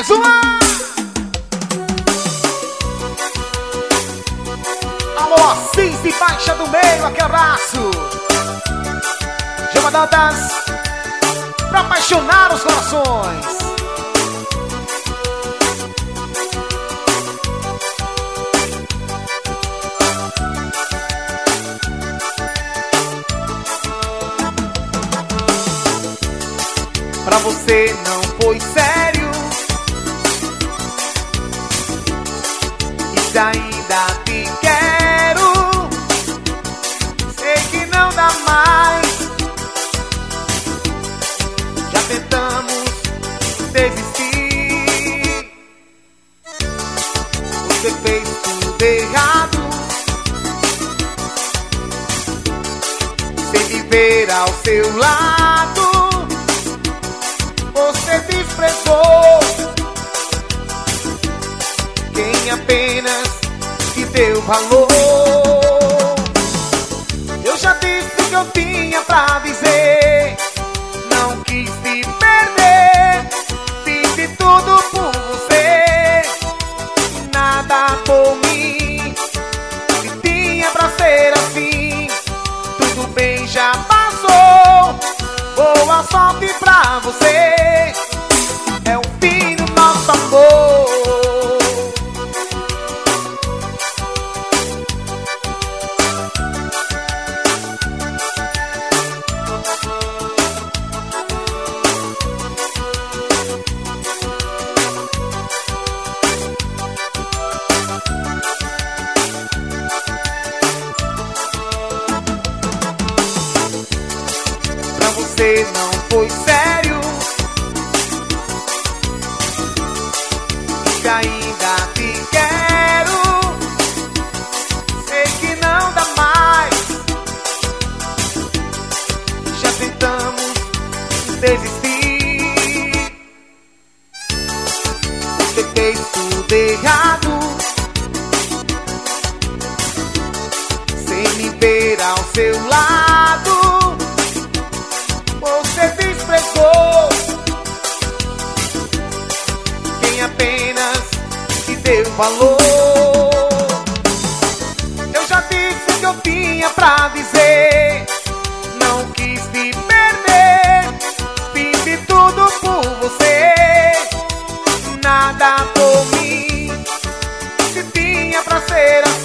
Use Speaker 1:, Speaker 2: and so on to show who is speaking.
Speaker 1: Mais uma! Alô, Assis de Baixa do Meio, aquele abraço. Dantas pra apaixonar os corações. Pra você não foi sério e se ainda te quero, sei que não dá mais. Já tentamos desistir, você fez tudo errado, sem me ver ao seu lado. Você desprezou quem apenas te deu valor. Eu já disse que eu tinha pra dizer, não quis te perder, fiz de tudo por você, nada por mim. Se tinha pra ser assim, tudo bem, já passou. Boa sorte pra você, é o fim do nosso amor. Você não foi sério e ainda te quero, sei que não dá mais. Já tentamos desistir, você fez tudo errado, sem me ver ao seu lado. Você desprezou quem apenas te deu valor. Eu já disse que eu tinha pra dizer, não quis te perder, fiz de tudo por você, nada por mim. Se tinha pra ser assim,